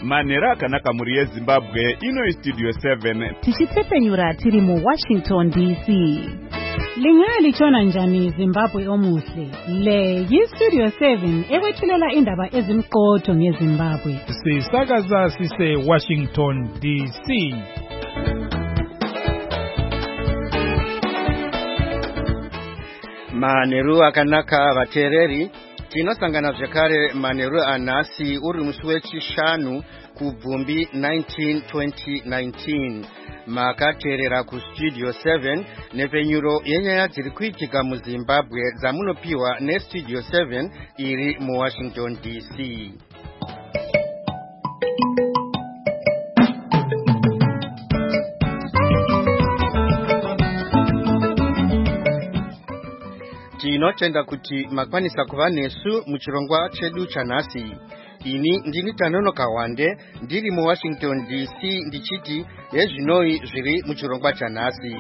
Manheru akanaka muri yeZimbabwe, ino Studio 7. Tichitsepenyura tiri mu Washington DC. Lingalichona njani Zimbabwe omuhle? Le yi-Studio 7 ekwethulela indaba ezimqotho ngeZimbabwe. Sisakaza sise Washington DC. Manheru akanaka vateereri, tinosangana zvekare manheru anhasi uri musi wechishanu kubvumbi 2019. Makateerera kuStudio 7 nepenyuro yenyaya dziri kuitika muZimbabwe dzamunopiwa neStudio 7 iri muWashington DC. Tinotenda kuti makwanisa kuva nesu muchirongwa chedu chanhasi. Ini ndini Tanonoka Wande, ndiri muWashington DC ndichiti ezvinoi zviri muchirongwa chanhasi.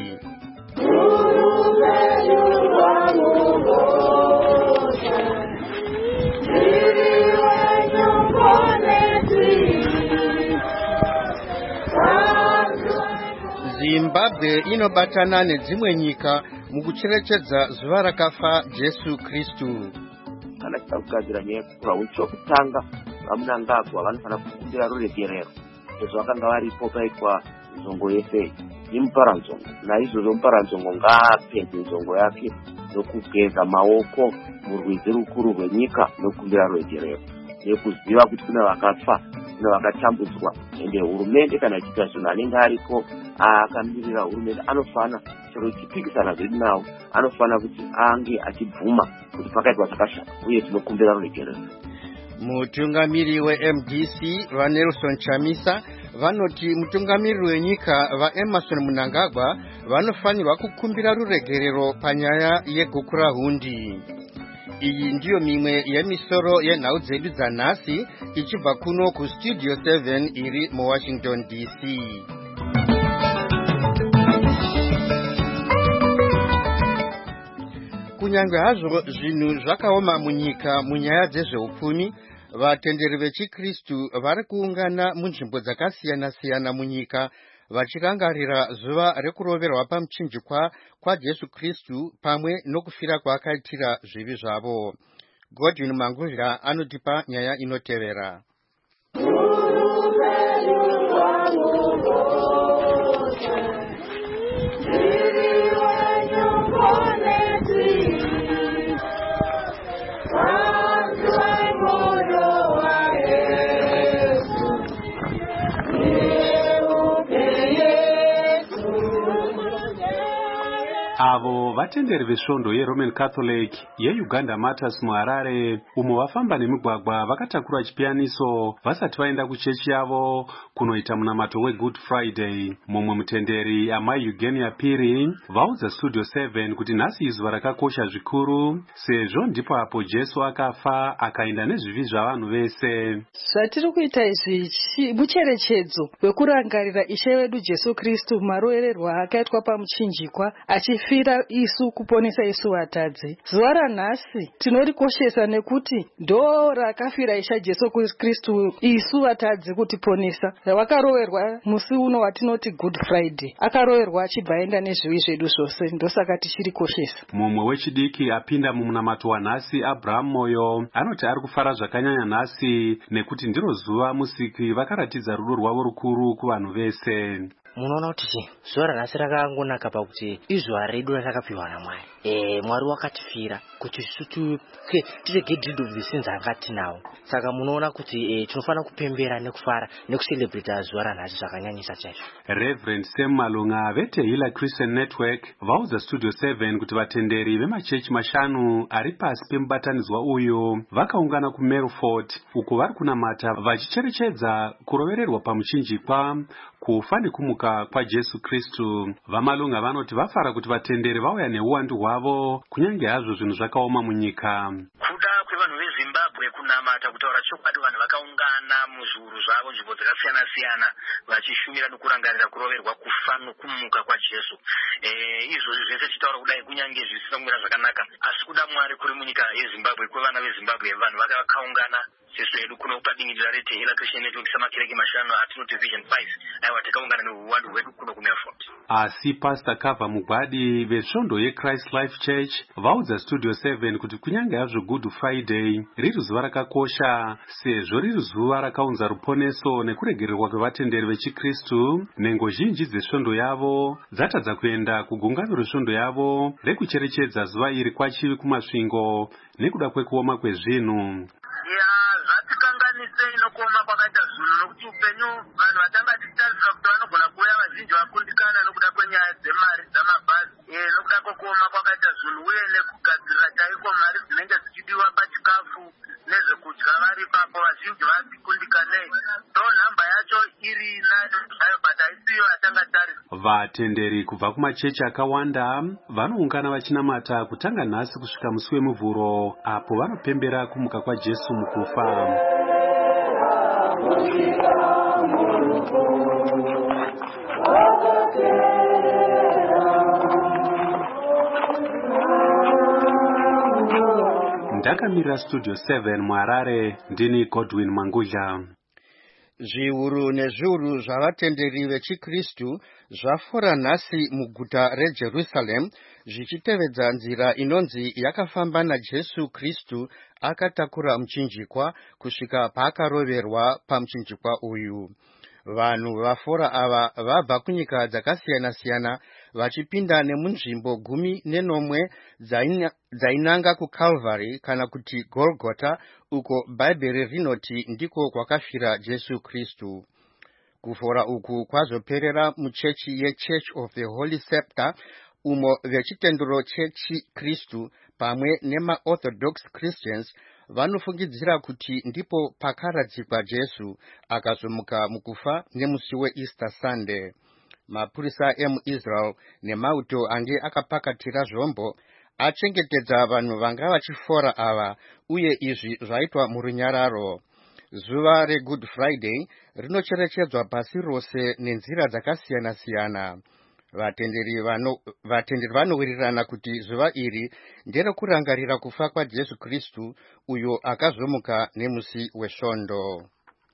Zimbabwe inobatana nedzimwe nyika mukucherechedza zuva rakafa Jesu Kristu. Kana kugadzira nyaya yekukura chokutanga vamunangagwa vanofana kukumbira ruregerero izvo vakanga varipo paitwa nzongo yese yemuparanzongo. Naizvozvo muparanzongo ngaapedze nzongo yake nokugeza maoko murwizi rukuru rwenyika nokukumbira ruregerero nekuziva kuti kuna vakafa, kuna vakatambudzwa. Ende hurumende kana ichiita zvinhu anenge ariko akamirira hurumende anofana chero chipikisana zviri nawo anofana kuti ange achibvuma kuti pakaitwa zvakashata uye tinokumbira ruregerero. Mutungamiri weMDC vaNelson Chamisa vanoti mutungamiriri wenyika vaEmmerson Mnangagwa vanofanirwa kukumbira ruregerero panyaya yegukurahundi. Iyi ndiyo mimwe yemisoro yenhau dzedu dzanhasi ichibva kuno kuStudio 7 iri muWashington DC. Kunyange hazvo zvinhu zvakaoma munyika munyaya dzezveupfumi, vatenderi vechikristu vari kuungana munzvimbo dzakasiyana-siyana munyika vachirangarira zuva rekuroverwa pamuchinjikwa kwaJesu Kristu pamwe nokufira kwaakaitira zvivi zvavo. Godwin Mangudya anotipa nyaya inotevera. Avo vatenderi vesvondo yeRoman Catholic yeUganda Martyrs muHarare umo vafamba nemigwagwa vakatakura chipiyaniso vasati vaenda kuchechi yavo kunoita munamato weGood Friday. Mumwe mutenderi amai Eugenia Piri vaudza Studio 7 kuti nhasi izuva rakakosha zvikuru sezvo ndipo apo Jesu akafa akaenda nezvivi zvavanhu vese. Zvatiri kuita izvi mucherechedzo wekurangarira Ishe wedu Jesu Kristu marovererwo akaitwa pamuchinjikwa achifira isu kuponesa isu vatadzi. Zuva ranhasi tinorikoshesa nekuti ndo rakafira Ishe Jesu Kristu isu vatadzi kutiponesa. Wakaroverwa musi uno watinoti Good Friday. Akaroverwa achibva aenda nezvivi zvedu zvose, ndosaka tichirikoshesa. Mumwe wechidiki apinda mumunamato wanhasi Abraham Moyo anoti ari kufara zvakanyanya nhasi nekuti ndiro zuva musiki vakaratidza rudo rwavo rukuru kuvanhu vese. Munoona kuti zuva ranhasi rakangonaka pakuti izuva redu ratakapiwa naMwari. Mwari wakatifira kuti tirege deed of the sins anga tinawo. Saka munoona kuti tinofana kupembera nekufara nekucelebrate zuva ranhasi zvakanyanyisa chaizvo. Reverend Sam Malunga veTehila Christian Network vaudza Studio 7 kuti vatenderi vemachechi mashanu ari pasi pemubatanidzwa uyu vakaungana kuMerford uko vari kunamata vachicherechedza kurovererwa pamuchinjikwa, kufa nekumuka kwaJesu Kristu. VaMalunga vanoti vafara kuti vatenderi vauya neuwandu hwavo kunyange hazvo zvinhu zvakaoma munyika. Kuda kwevanhu veZimbabwe kunamata kutaura chokwadi, vanhu vakaungana muzviuru zvavo nzvimbo dzakasiyana-siyana vachishumira nokurangarira kuroverwa, kufa nokumuka kwaJesu. Izvozvi zvese tichitaura kudai kunyange zvisina kumira zvakanaka, asi kuda Mwari kuri munyika yeZimbabwe, kwevana veZimbabwe, vanhu vakaungana Jesu edu kuno kukadingirira retehera Christian Network samakereke mashanu atinoti Vision 5 aiwa takaungana neuwandu hwedu kuno kuMelfort. Asi Pastor Kava Mugwadi vesvondo yeChrist Life Church vaudza Studio 7 kuti kunyange hazvo Good Friday riri zuva rakakosha sezvo riri zuva rakaunza ruponeso nekuregererwa kwevatenderi vechikristu, nhengo zhinji dzesvondo yavo dzatadza kuenda kugungano resvondo yavo rekucherechedza zuva iri kwachivi kumasvingo nekuda kwekuoma kwezvinhu. Zvatikanganise inokoma kwakaita zvinhu nokuti upenyu vanhu vatanga tichitarisira kuti vanogona kuuya vazhinji vakundikana nokuda kwenyaya dzemari dzamabhazi nokuda kwekuoma kwakaita zvinhu uye nekugadzirira chaiko mari dzinenge dzichidiwa pachikafu nezvekudya vari ipapo vazhinji vadzikundikanei ndo nhamba yacho iri nani zvayo but haisiyo yatanga tarisa. Vatenderi kubva kumachechi akawanda vanoungana vachinamata kutanga nhasi kusvika musi wemuvhuro apo vanopembera kumuka kwaJesu mukufa. Ndakamirira Studio 7 muHarare, ndini Godwin Mangudla. Zviuru nezviuru zvavatenderi vechikristu zvafora nhasi muguta reJerusalem zvichitevedza nzira inonzi yakafamba naJesu Kristu akatakura muchinjikwa kusvika paakaroverwa pamuchinjikwa uyu. Vanhu vafora ava vabva kunyika dzakasiyana-siyana vachipinda nemunzvimbo 19 dzainanga kuCalvary kana kuti Golgotha, uko Bhaibheri rinoti ndiko kwakafira Jesu Kristu. Kufora uku kwazoperera muchechi yeChurch of the Holy Sepulchre, umo vechitendero cheChikristu pamwe nemaOrthodox Christians vanofungidzira kuti ndipo pakaradzikwa Jesu akazomuka mukufa nemusi weEaster Sunday. Mapurisa emuIsrael nemauto ange akapakatira zvombo achengetedza vanhu vanga vachifora ava, uye izvi zvaitwa murunyararo. Zuva reGood Friday rinocherechedzwa pasi rose nenzira dzakasiyana-siyana. Vatenderi vanowirirana kuti zuva iri nderekurangarira kufa kwaJesu Kristu uyo akazomuka nemusi wesvondo.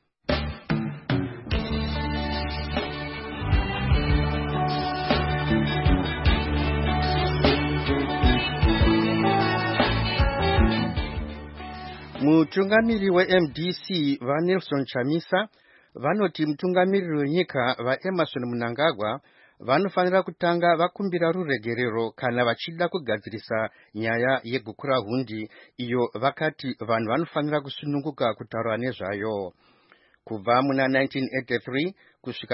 Mutungamiri weMDC vaNelson Chamisa vanoti mutungamiriri wenyika vaEmmerson Mnangagwa vanofanira kutanga vakumbira ruregerero kana vachida kugadzirisa nyaya yegukurahundi iyo vakati vanhu vanofanira kusununguka kutaura nezvayo. Kubva muna 1983 kusvika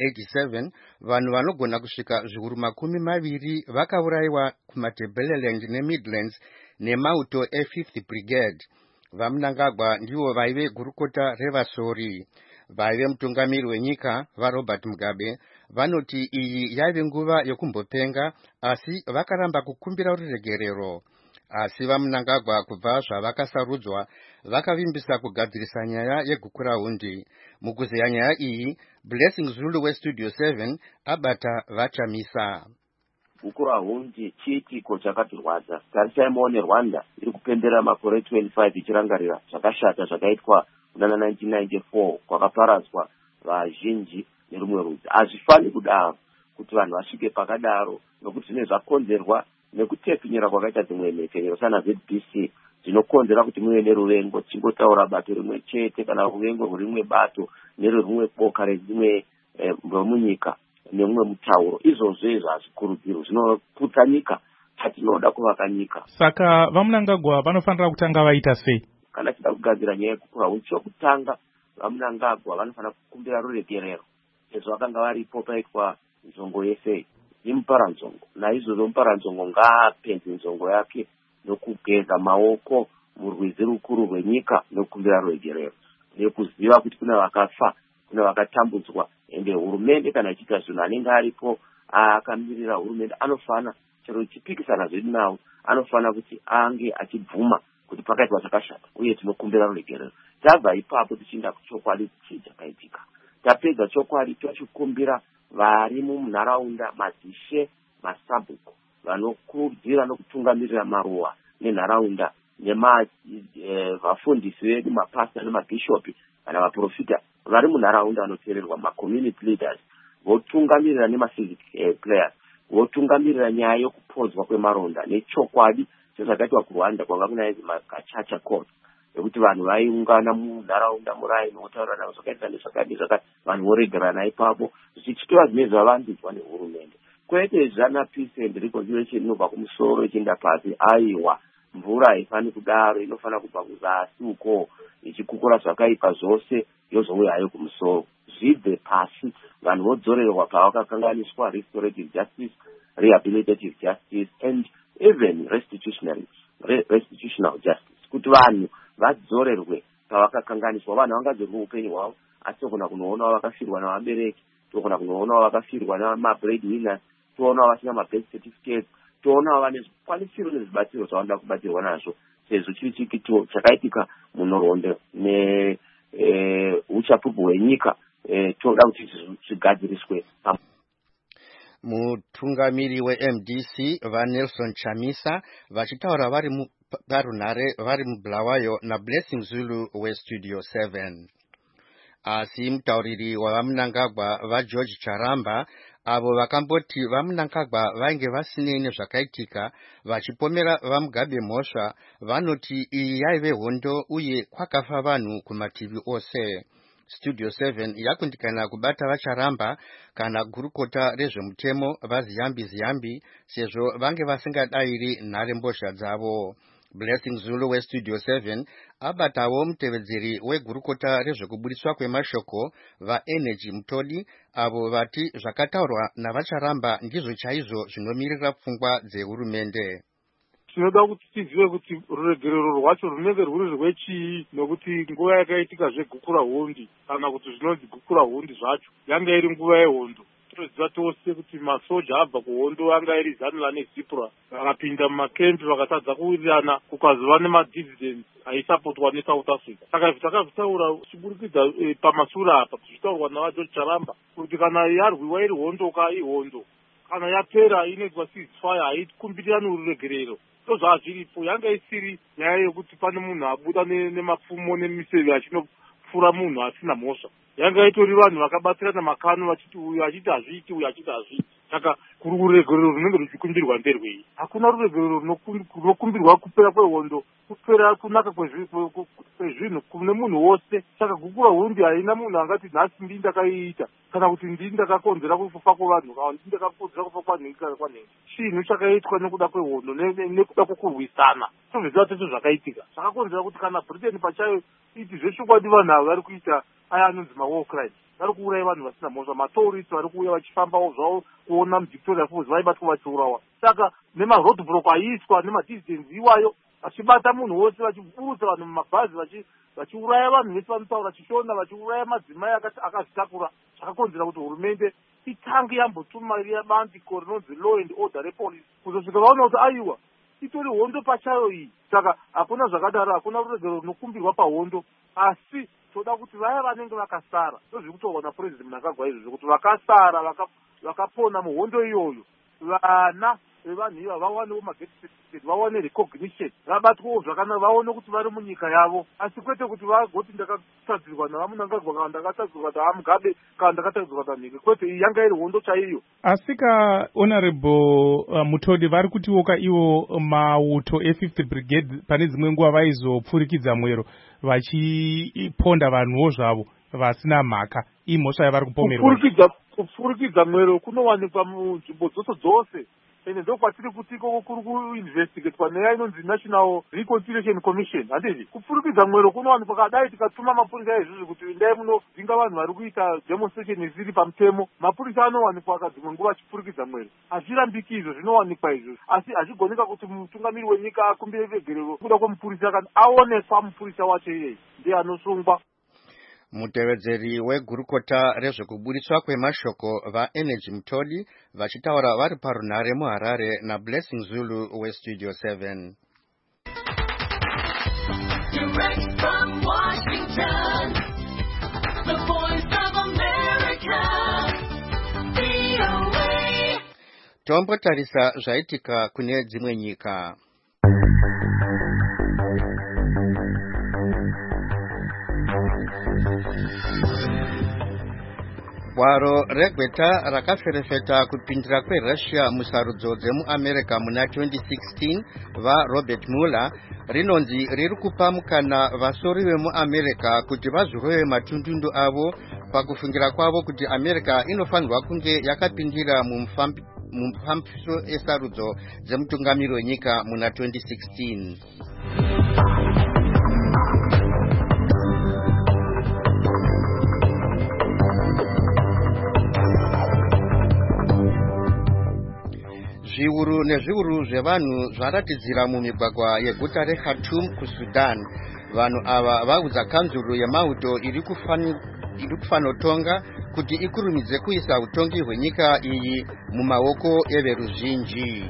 1987 vanhu vanogona kusvika zviuru 20 vakaurayiwa kumaTebeleland neMidlands nemauto e5th Brigade. VaMnangagwa ndivo vaive gurukota revasori. Vaive mutungamiri wenyika vaRobert Mugabe vanoti iyi yaive nguva yokumbopenga, asi vakaramba kukumbira ruregerero. Asi vaMnangagwa kubva zvavakasarudzwa vakavimbisa kugadzirisa nyaya yegukurahundi. Mukuzeya nyaya iyi, Blessing Zulu weStudio 7 abata vaChamisa. Gukurahundi chiitiko chakatirwadza. Tarisaimawo neRwanda iri kupembera makore 25 ichirangarira zvakashata zvakaitwa muna 1994 kwakaparadzwa vazhinji nerumwe rudzi. Hazvifani kudaro kuti vanhu vasvike pakadaro, nokuti zvinenge zvakonzerwa nekutepfinyira kwakaita dzimwe mhekenyero sana ZBC dzinokonzera kuti muve neruvengo, chingotaura bato rimwe chete kana ruvengo rwerimwe bato nerwerumwe boka redzimwe munyika nemumwe mutauro. Izvozvo hazvikurudzirwi, zvinoputsa nyika. Patinoda kuvaka nyika. Saka vaMnangagwa vanofanira kutanga vaita sei? Kana tida kugadzira nyaya yekukurahundi, chokutanga vaMnangagwa vanofanira kukumbira ruregerero. Sezvo vakanga varipo paitwa nzongo yese imuparanzongo, naizvozvo muparanzongo ngaapenze nzongo yake nokugeza maoko murwizi rukuru rwenyika nokukumbira ruregerero, nekuziva kuti kuna vakafa, kuna vakatambudzwa. Ende hurumende kana ichiita zvinhu, anenge aripo akamirira hurumende anofana, chero chipikisana zvedu nawo, anofana kuti ange achibvuma kuti pakaitwa zvakashata uye tinokumbira ruregerero. Tabva ipapo tichienda kuchokwadi chii chakaitika. Tapedza chokwadi tochikumbira vari munharaunda, madzishe, masabhuku, vanokurudzira nokutungamirira maruwa nenharaunda vafundisi vedu mapasta nemabhishopi kana vaprofita vari munharaunda vanoteererwa macommunity leaders votungamirira nemasivic players votungamirira nyaya yokupodzwa kwemaronda nechokwadi sezvakaitwa kuRwanda kwanga kunaizvi magachacha court ekuti vanhu vaiungana munharaunda muraini votaurirana zvakaita nezvakati zvakati vanhu voregerana ipapo zvichitova zvimwe zvavandudzwa nehurumende. Kwete zvana peace and reconciliation inobva kumusoro ichienda pasi. Aiwa, mvura haifani kudaro, inofana kubva kuzasi uko ichikukura zvakaipa zvose yozouya hayo kumusoro. Zvibve pasi, vanhu vodzorerwa pavakakanganiswa, restorative justice, rehabilitative justice and even restitutional justice. Kuti vanhu vadzorerwe pavakakanganiswa, vanhu vangadzorerwa upenyu hwavo, asi togona kunoona vakafirwa navabereki, togona kunoona vakafirwa namabreadwinners, toona vasina mabirth certificates, toona vane zvikwanisiro nezvibatsiro zvavanoda kubatsirwa nazvo, sezvo chiri chikito chakaitika muNhoroondo neuchapupu hwenyika, toda kuti zvigadziriswe. Mutungamiri weMDC vaNelson Chamisa vachitaura vari parunhare vari muBulawayo naBlessing Zulu weStudio 7. Asi mutauriri wavaMnangagwa vaGeorge Charamba avo vakamboti vaMnangagwa vainge vasinei nezvakaitika vachipomera vaMugabe mhosva vanoti iyi yaive hondo uye kwakafa vanhu kumativi ose. Studio 7 yakundikana kubata vaCharamba kana gurukota rezvemutemo vaZiyambi sezvo vange vasingadayiri nhare mbozha dzavo. Blessing Zulu weStudio 7 abatawo mutevedzeri wegurukota rezvekubudiswa kwemashoko vaEnergy Mutodi avo vati zvakataurwa navaCharamba ndizvo chaizvo zvinomirira pfungwa dzehurumende. Tinoda kuti tizive kuti ruregerero rwacho runenge rwuri rwechii, nokuti nguva yakaitika zvegukura hundi kana kuti zvinonzi gukura hundi zvacho yanga iri nguva yehondo. Tinoziva tose kuti masoja abva kuhondo anga iri Zanula neZipra vakapinda mumakempi vakatadza kuwirirana kukazova nemadividends aisapotwa neSouth Africa. Saka takazvitaura chiburikidza pamasura apa zvichitaurwa navaGeorge Charamba kuti kana yarwiwa iri hondo ihondo, kana yapera inoitwa ceasefire haikumbirani uregerero. Zvazviripo yanga isiri nyaya yokuti pane munhu abuda nemapfumo nemiseve achinopfura munhu asina mhosva. Yanga itori vanhu vakabatsirana makano vachiti uyu achiti hazviiti uyu achiti hazviiti. Saka ruregerero runenge ruchikumbirwa nderwei? Hakuna ruregerero runokumbirwa kupera kwehondo, kupera kunaka kwezvinhu kune munhu wose. Saka gukura hundi haina munhu angati nhasi ndii ndakaiita kana kuti ndii ndakakonzera kufa kwevanhu kana ndii ndakakonzera kufa kwanhingi kana kwanhingi. Chinhu chakaitwa nekuda kwehondo nekuda kwokurwisana. Tozviziva tese zvakaitika zvakakonzera kuti kana Britain pachayo iti zvechokwadi vanhu ava vari kuita aya anonzi mawar crimes, vari kuuraya vanhu vasina mhosva. Matourists vari kuuya vachifambawo zvavo kuona muVictoria Falls vaibatwa vachiurawa. Saka nemaroadblock aiswa nemadistance iwayo vachibata munhu wose vachiburutsa vanhu mumabhazi vachiuraya vanhu vese vanotaura chishona vachiuraya madzimai akazvitakura. Zvakakonzera kuti hurumende itange yambotumarira bandiko rinonzi law and order repolice kuzosvika vaona kuti aiwa itori hondo pachayo iyi. Saka hakuna zvakadaro, hakuna ruregerero runokumbirwa pahondo, asi toda kuti vaya vanenge vakasara ndozviri kutaurwa naPresident Mnangagwa izvozvo kuti vakasara vakapona muhondo iyoyo vana vevanhu iva vawanewo mageti certificate, vawane recognition, vabatwewo zvakanaka, vaone kuti vari munyika yavo, asi kwete kuti vagoti ndakatadzirwa navaMnangagwa kana ndakatadzirwa navaMugabe kana ndakatadzirwa naNhenge. Kwete, iyi yanga iri hondo chaiyo. Asika Honorable Mutodi vari kutiwoka ivo mauto e5th Brigade pane dzimwe nguva vaizopfurikidza mwero vachiponda vanhuwo zvavo vasina mhaka. Iyi mhosva yavari kupomerwa. Kupfurikidza mwero kunowanikwa munzvimbo dzose ende ndokwatiri kuti ikoko kuri kuinvestigatwa neya inonzi National Reconciliation Commission. Handizvi kupfurikidza mwero kunowanikwa kadai tikatuma mapurisa ezvizvi kuti endai munodzinga vanhu vari kuita demonstration isiri pamutemo, mapurisa anowanikwa kadzimwe nguva achipfurikidza mwero. Hazvirambiki izvo, zvinowanikwa izvo, asi hazvigoneka kuti mutungamiri wenyika akumbire regerero kuda kwemupurisa kana aoneswa mupurisa wacho iyeye ndiye anosungwa. Mutevedzeri wegurukota rezvekubudiswa kwemashoko vaEnergy Mutodi vachitaura vari parunhare muHarare naBlessing Zulu weStudio 7. Direct from Washington, the voice of America, VOA. Tombotarisa zvaitika kune dzimwe nyika. gwaro regweta rakaferefeta kupindira kweRussia musarudzo dzemuAmerica muna 2016 vaRobert Mueller rinonzi riri kupa mukana vasori vemuAmerica kuti vazorove matundundu avo pakufungira kwavo kuti America inofanirwa kunge yakapindira mumufambiso esarudzo dzemutungamiri wenyika muna 2016. Zviuru nezviuru zvevanhu zvaratidzira mumigwagwa yeguta reKhartoum kuSudan. Vanhu ava vaudza kanzuru yemauto iri kufanotonga kuti ikurumidze kuisa utongi hwenyika iyi mumaoko everuzhinji.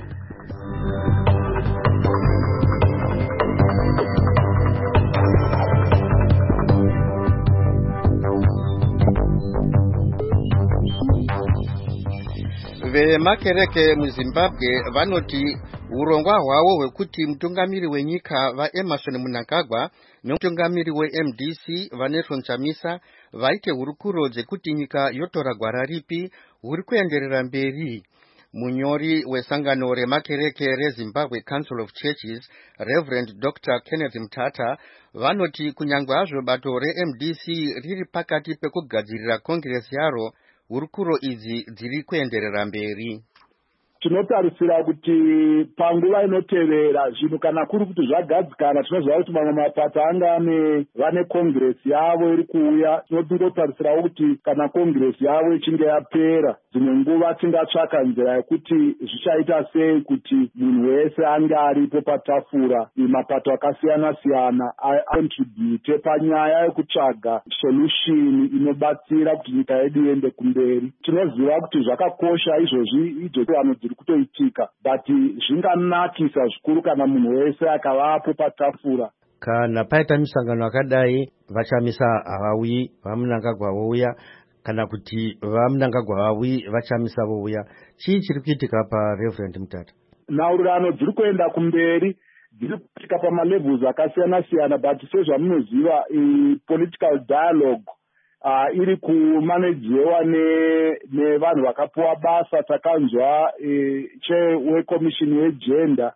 Vemakereke muZimbabwe vanoti urongwa hwavo hwekuti mutungamiri wenyika vaEmerson Mnangagwa nemutungamiri weMDC vaNelson Chamisa vaite hurukuro dzekuti nyika yotora gwara ripi huri kuenderera mberi. Munyori wesangano remakereke reZimbabwe Council of Churches, Reverend Dr. Kenneth Mtata, vanoti kunyangwe hazvo bato reMDC riri pakati pekugadzirira kongresi yaro, hurukuro idzi dziri kuenderera mberi. Tinotarisira kuti panguva inotevera zvinhu kana kuri kuti zvagadzikana tinoziva kuti mamwe mapato anga vane kongresi yavo iri kuuya. Tinotarisirawo kuti kana kongresi yavo ichinge yapera dzimwe nguva tingatsvaka nzira yekuti zvichaita sei kuti munhu wese ange aripo patafura mapato akasiyana siyana acontribute panyaya yekutsvaga solution inobatsira kuti nyika yedu iende kumberi. Tinoziva kuti zvakakosha izvozvi idzo vanhu dziri kutoitika, but zvinganakisa zvikuru kana munhu wese akavapo patafura. Kana paita misangano akadai vachamisa havauyi, vaMnangagwa vouya, kana kuti vaMnangagwa vauyi vachamisa vouya. Chii chiri kuitika paReverend Mtata? Nhaurirano dziri kuenda kumberi, dziri kuitika pamalevels akasiyana siyana, but sezvamunoziva political dialogue iri kumanejiwa nevanhu vakapiwa basa. Takanzwa wekomishini yegender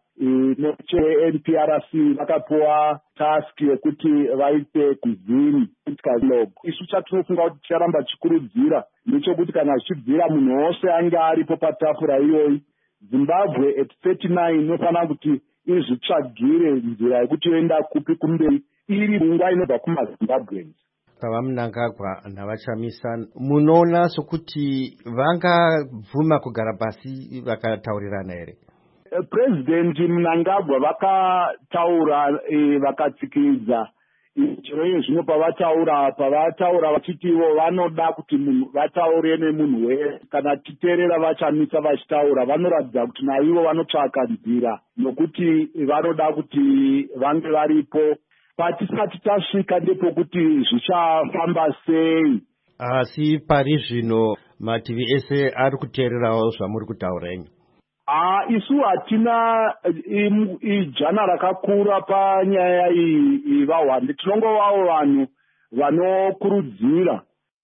necheNPRC vakapiwa task yekuti vaite kuzini political dialogue. Isu chatinofunga kuti ticharamba chikurudzira ndechekuti kana zvichibvira munhu wose ange aripo patafura iyoyi, Zimbabwe at 39 inofanira kuti izvitsvagire nzira yekuti yoenda kupi kumberi iri pfungwa inobva kumaZimbabweans. PaMnangagwa navachamisa munoona sokuti vangabvuma kugara pasi vakataurirana here? President Mnangagwa vakataura vakatsikidza chero zvino pavataura vachiti ivo vanoda kuti vataure nemunhu wese. Kana titeerera vachamisa vachitaura vanoratidza kuti naivo vanotsvaka nzira nokuti vanoda kuti vange varipo patisati tasvika ndepokuti zvichafamba sei. Asi pari zvino mativi ese ari kuteererawo zvamuri kutaura henyu? Isu hatina ijana rakakura panyaya iyi vahwande, tinongovawo vanhu vanokurudzira.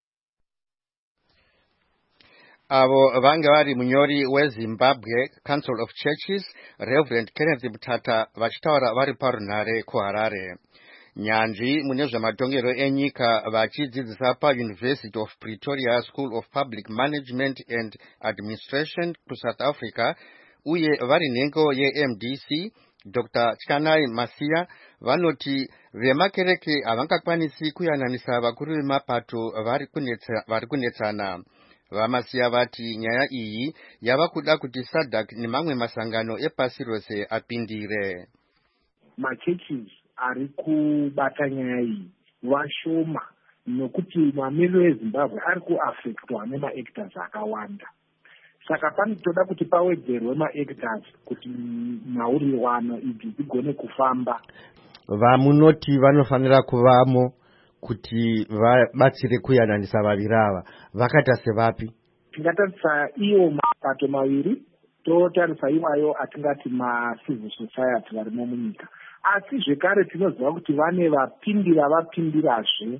Avo vange vari munyori weZimbabwe Council of Churches, Reverend Kenneth Mtata, vachitaura vari parunhare kuHarare. Nyanzvi mune zvematongero enyika vachidzidzisa paUniversity of Pretoria School of Public Management and Administration kuSouth Africa uye vari nhengo yeMDC, Dr. Tyanai Masiya, vanoti vemakereke havangakwanisi kuyananisa vakuru vemapato vari kunetsana. VaMasiya vati nyaya iyi yava kuda kuti SADC nemamwe masangano epasi rose apindire. Machurches ari kubata nyaya iyi vashoma nokuti mamiriro eZimbabwe ari kuafektwa nemaactors akawanda. Saka panotoda kuti pawedzerwe maactors kuti nhaurirwano idzi dzigone kufamba. Vamunoti vanofanira kuvamo kuti vabatsire kuyananisa vaviri ava, vakaita sevapi? Tingatarisa iwo mapato maviri, totarisa iwayo atingati macivil society varimo munyika. Asi zvekare tinoziva kuti vane vapindirazve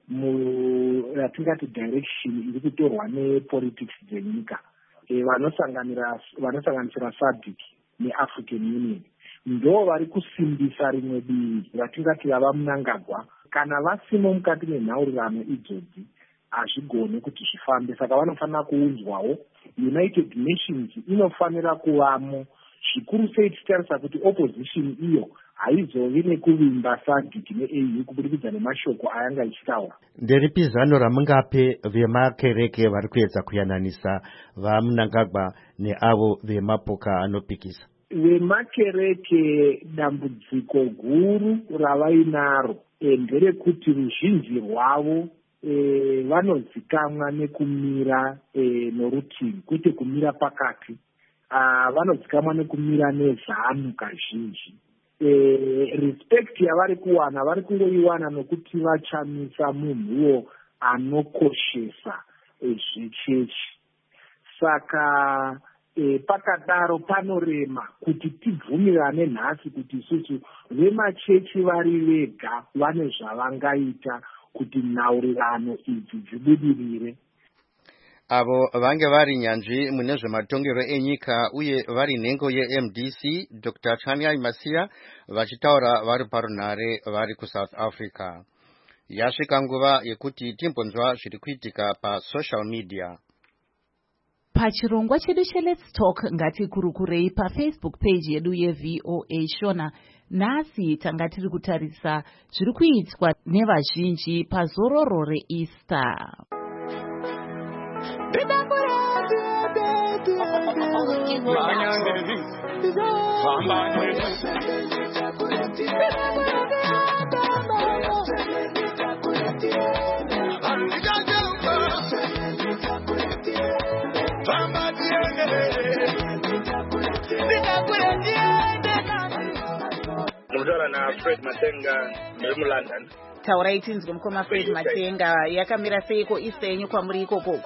yatingati direction iri kutorwa nepolitics dzenyika, vanosanganisira SADC neAfrican Union ndo vari kusimbisa rimwe divi vatingati vava Mnangagwa. Kana vasimo mukati menhaurirano idzodzi hazvigone kuti zvifambe, saka vanofanira kuunzwawo. United Nations inofanira kuvamo, zvikuru sei tichitarisa kuti opposition iyo haizovi nekuvimba SADC neAU kubudikidza nemashoko ayanga ichitaura. Nderipi zano ramungape vemakereke vari kuedza kuyananisa vaMnangagwa neavo vemapoka anopikisa? Vemakereke dambudziko guru ravainaro nderekuti ruzhinji rwavo vanozikamwa nekumira norutivi, kwete kumira pakati. Vanozikamwa nekumira nezano kazhinji. Respect yavari kuwana vari kungoiwana nokuti vachamisa munhuwo anokoshesa zvechechi. Saka pakadaro panorema kuti tibvumirane nhasi kuti isusu vemachechi vari vega vane zvavangaita kuti nhaurirano idzi dzibudirire. Avo vange vari nyanzvi mune zvematongero enyika uye vari nhengo yeMDC Dr. Chanyai Masiya vachitaura vari parunhare vari kuSouth Africa. Yasvika nguva yekuti timbonzwa zviri kuitika pasocial media. Pachirongwa chedu cheLet's Talk ngatikurukurei paFacebook page yedu yeVOA Shona. Nhasi tanga tiri kutarisa zviri kuitwa nevazhinji pazororo reEaster. Mudora na Fred Matenga muri London. Taurai tinzwe mukoma Fred Matenga, yakamira seiko Easter yenyu kwamuri ikoko?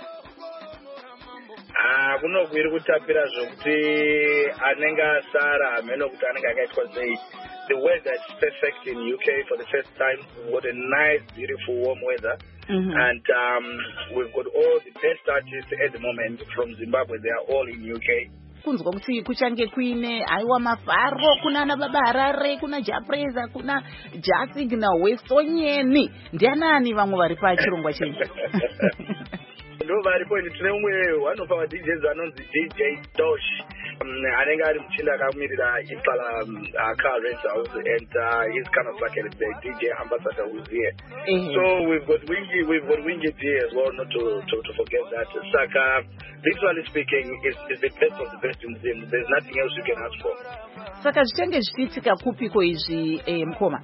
Kunogwiri kutapira zvokuti anenge asara ameno kuti anenge akaitwa sei. The weather is perfect in UK for the first time. We've got a nice, beautiful, warm weather. And we've got all the best artists at the moment from Zimbabwe. They are all in UK. Kunzwa kuti kuchange kuine aiwa Mafaro, kuna Nababa Harare, kuna Japreza, kuna Jasignal, Westonyeni. Ndianani vamwe vari pachirongwa chenyu? Ndo varipo tine umwe one of our DJs anonzi DJ Dosh. Anenge ari muchinda akamirira Impala car rentals, and he's kind of like a DJ ambassador who's here. So we've got Wingy D as well, not to forget that. Saka, literally speaking, is the best of the best in Zim. There's nothing else you can ask for. Saka zvichange zvichiitika kupiko izvi mukoma?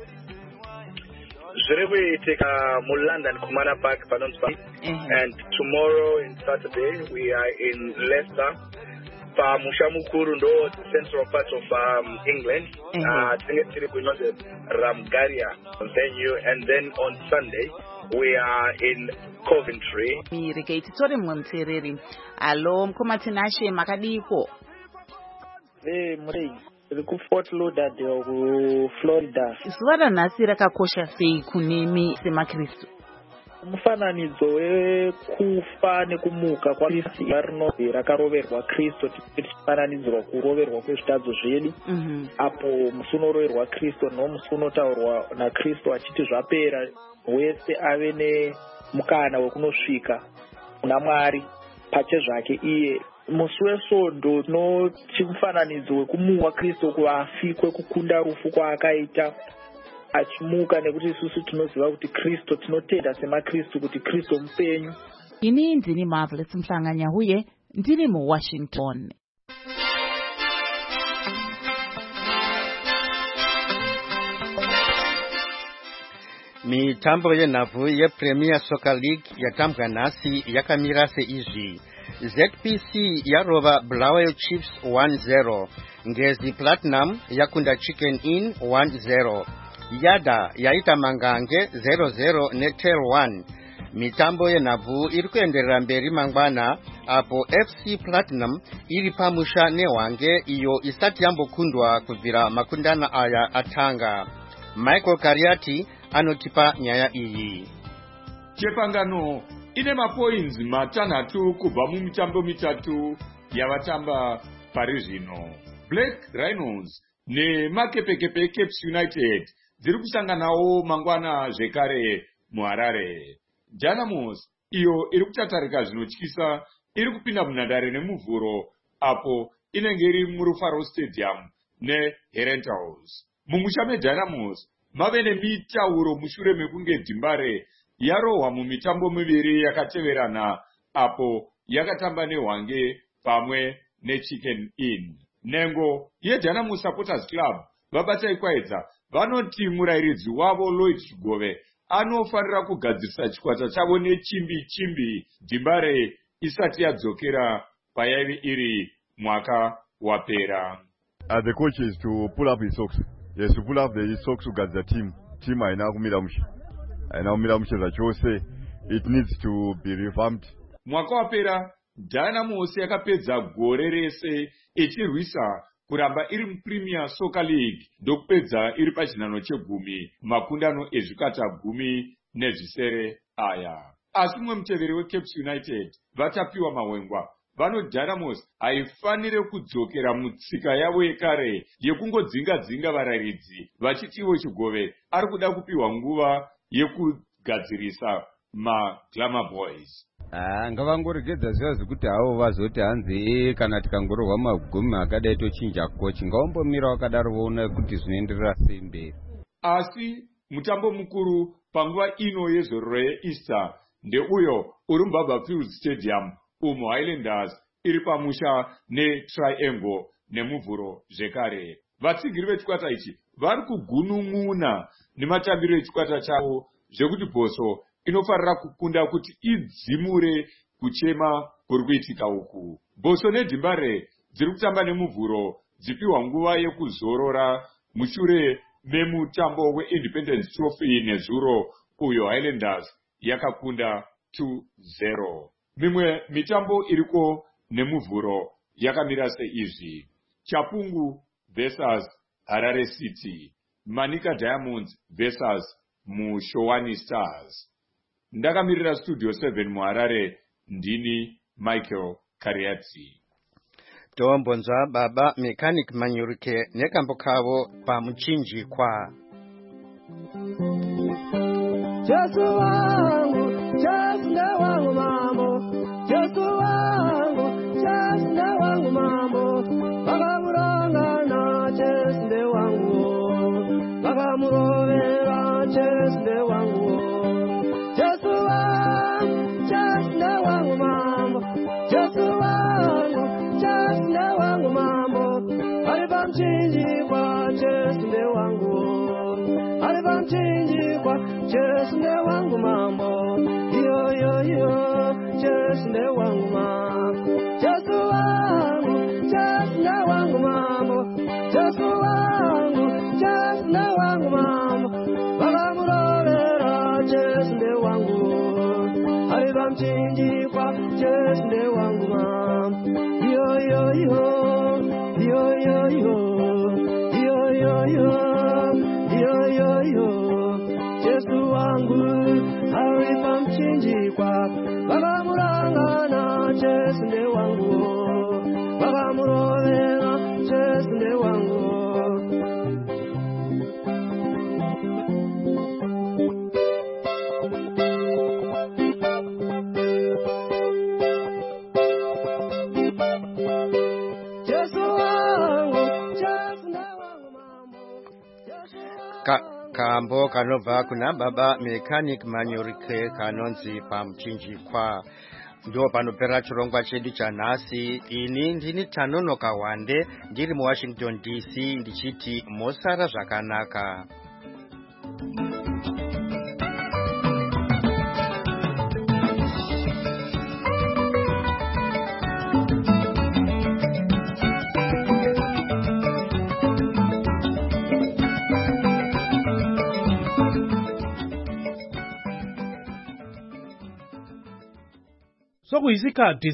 Zviri kuitika muLondon Kumana Park panonzi, and tomorrow and Saturday we are in Leicester. Pamusha mukuru ndo the central part of England. Tinge tiri kuinoze Ramgaria venue, and then on Sunday we are in Coventry. Mirikeiti tori mwe muteereri. Alo mukoma tinashe makadiko? Murei. Riku Fort Lauderdale kuFlorida. Zuva ranhasi rakakosha sei kunemi semakristu? Mufananidzo wekufa nekumuka kwaKristu rakaroverwa Kristu, tichifananidzirwa kuroverwa kwezvitadzo zvedu. Apo musi unoroverwa Kristu nomusi unotaurwa naKristu achiti zvapera, wese ave nemukana wekunosvika kuna Mwari pachezvake iye. Musi weSondo nochimufananidzo wekumuka Kristu kuvafi, kwekukunda rufu kwaakaita achimuka, nekuti isusu tinoziva kuti Kristu, tinotenda semakristu kuti Kristu mupenyu. Ini ndini Marvelous Mhlanganya huye, ndiri muWashington. Mitambo yenhabvu yePremier Soccer League yatambwa nhasi yakamira seizvi. ZPC yarova Bulawayo Chiefs 1-0. Ngezi Platinum yakunda Chicken Inn 1-0. Yada yaita Mangange 0-0 neTel 1. Mitambo yenhabvu iri kuenderera mberi mangwana, apo FC Platinum iri pamusha neHwange iyo isati yambokundwa kubvira makundana aya atanga. Michael Kariati anotipa nyaya iyi. chepangano ine mapoints matanhatu kubva mumitambo mitatu yavatamba pari zvino. Black Rhinos nemakepekepe Caps United dziri kusanganawo mangwana zvekare muHarare. Dynamos iyo iri kutatarika zvinotyisa iri kupinda munhandare nemuvhuro apo inenge iri muRufaro Stadium neHerentals. Mumusha meDynamos mave nemitauro mushure mekunge Dimbare yarohwa mumitambo miviri yakateverana apo yakatamba neHwange pamwe neChicken Inn. Nengo yeDynamos Supporters Club vabata ikwaedza vanoti murairidzi wavo Lloyd Chigove anofanira kugadzirisa chikwata chavo nechimbi Dimbare isati yadzokera payaive iri mwaka wapera. The coach is to pull up his socks. Yes, to pull up the socks to get the team haina kumira mushe. Haina kumira mushe zvachose. It needs to be revamped. Mwaka wapera Dynamos yakapedza gore rese ichirwisa kuramba iri muPremier Soccer League ndokupedza iri pachinhano chegumi makundano ezvikata 10 aya. Asi mumwe muteveri weCaps United vatapiwa mahwengwa vano Dynamos haifanire kudzokera mutsika yavo yekare yekungodzinga varayiridzi vachiti ivo Chigove ari kuda kupiwa nguva yekugadzirisa maGlamour Boys. Ngavangoregedza ziva zvekuti havo vazoti hanzi kana tikangorohwa magumi akadai tochinja kochi ngaumbomira wakadaro voona kuti zvinoenderera sei mberi. Asi mutambo mukuru panguva ino yezororo yeEaster ndeuyo uri muBaba Field Stadium umo Highlanders iri pamusha neTriangle nemuvhuro zvekare. Vatsigiri vechikwata ichi vari kugunun'una nematambiro echikwata chavo zvekuti Bhoso inofarira kukunda kuti idzimure kuchema kuri kuitika uku. Bhoso neDimbare dziri kutamba nemuvhuro dzipiwa nguva yekuzorora mushure memutambo weIndependence Trophy nezuro uyo Highlanders yakakunda 2-0. Mimwe mitambo iriko nemuvhuro yakamira seizvi: Chapungu versus Harare City, Manika Diamonds versus Mushowani Stars. Ndakamirira Studio 7 muHarare, ndini Michael Kariatsi. Tombonza Baba Mechanic Manyurike nekambo kavo pamuchinji kwa. Jesu wangu, Jesu nda wangu mambo, Jesu wangu, Jesu nda wangu mambo, vakamuranga na Jesu nda wangu, vakamurovera Jesu nda wangu, Jesu wangu, Jesu nda wangu mambo, Jesu wangu, Jesu nda wangu mambo, alipamchinji kwa Jesu nda wangu, alipamchinji kwa Jesu nde wangu mambo, yo yo yo, Jesu nde wangu mambo, Jesu wangu, Jesu nde wangu mambo, Jesu wangu, Jesu nde wangu mambo, vakamurorera Jesu nde wangu, alipamchinji kwa Jesu nde wangu mambo, yo yo yo, yo yo yo, yo yo yo, yo yo yo. Jesu wangu alipamchinji kwa vakamuranga na Jesu nde wangu, vakamurovera Jesu nde wangu. Jesu wangu, Jesu nde wangu mambo, Kambo kanobva kuna Baba Mechanic Manyurike kanonzi pamuchinji kwa. Ndo panopera chirongwa chedu chanhasi. Ini ndini Tanono Kawande ndiri muWashington DC ndichiti mosara zvakanaka. Sokuyisikhathi